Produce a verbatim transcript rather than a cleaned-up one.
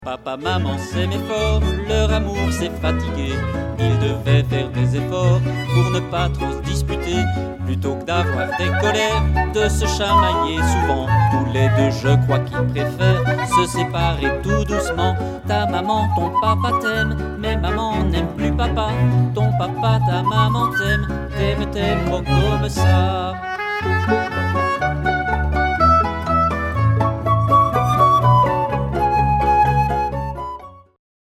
Papa, maman s'aimaient fort, leur amour s'est fatigué. Ils devaient faire des efforts pour ne pas trop se disputer. Plutôt que d'avoir des colères, de se chamailler souvent. Tous les deux, je crois qu'ils préfèrent se séparer tout doucement. Ta maman, ton papa t'aime, mais maman n'aime plus papa. Ton papa, ta maman t'aime, t'aime, t'aime, oh comme ça.